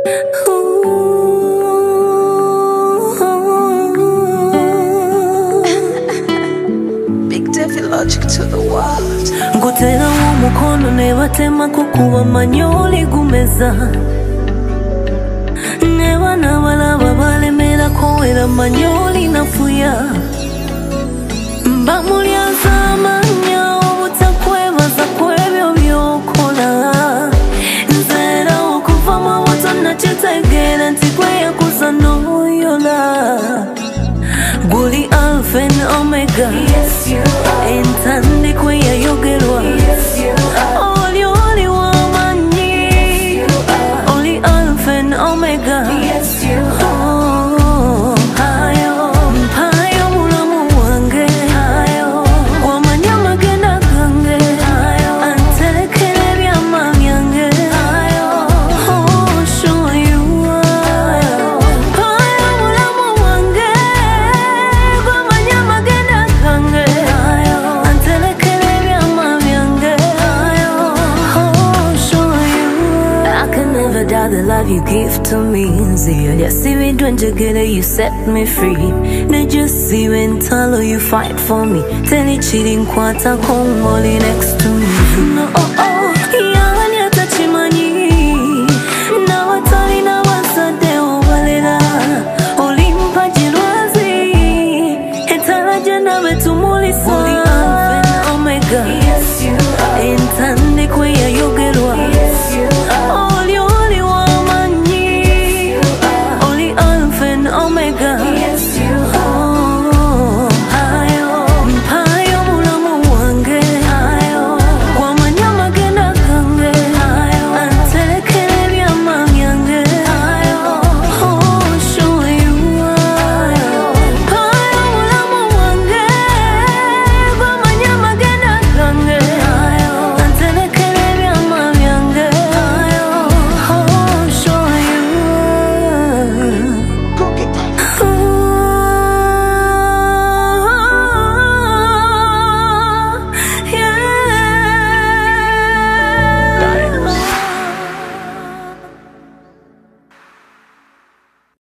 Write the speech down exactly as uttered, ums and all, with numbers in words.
Big Devi Logic to the world. Ngutera umukono nebatema kukuba manyoli gumeza. Neba nabalaba balemera kowera manyoli nafuya. Mbamulyaza amanya obutakwebaza kwebyo byokola. Nzera okuva mu buto nakitegeera nti gwe yakuza n'oyola. Guli Alpha and Omega. Yes, you are. Entandikwa yayogerwa. Yes, you are. Oli oli wamanyi. Yes, you are. Oli Alpha and Omega. Yes, you are. Oh, hayo, hayo mulamu wange. Hayo, wamanya magenda gange. Hayo, antelekele byama byange. Hayo, oh, sure you are. Hayo mulamu wange. Wamanya magenda gange. Hayo, antelekele byama byange. Hayo, oh, sure you are. I can never doubt the love you give to me. Zio, just see me doing together, you set me free. They just see when talo you fight for me. Tell it cheating quarter, come next to me. No, oh, oh.